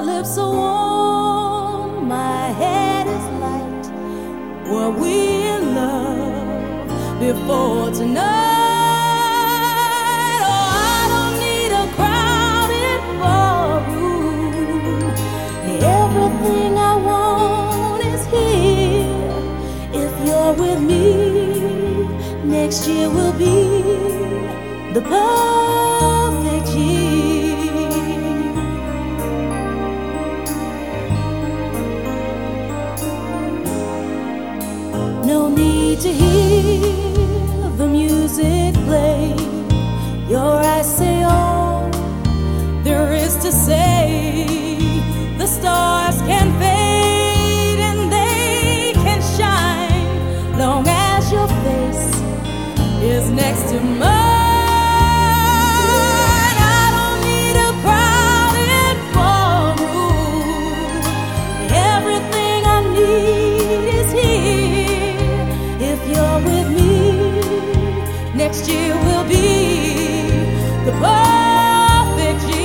lips are warm, my head is light. Were we in love before tonight? Oh, I don't need a crowded ballroom. Everything I want is here. If you're with me, next year will be the perfect year. No need to hear the music play. Your eyes say all there is to say. The stars can fade and they can shine, long as your face is next to mine. I don't need a crowded ballroom. Everything I need is here. If you're with me, next year will be the perfect year.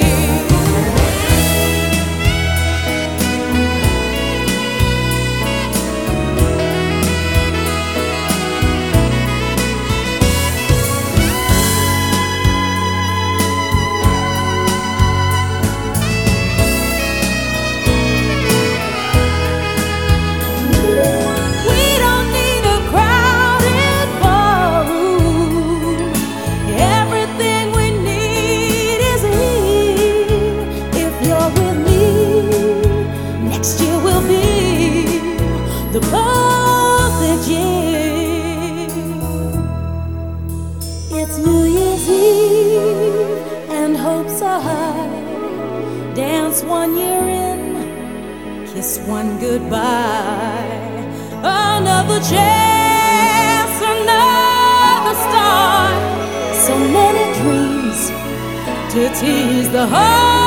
The perfect year. It's New Year's Eve and hopes are high. Dance one year in, kiss one goodbye. Another chance, another start. So many dreams to tease the heart.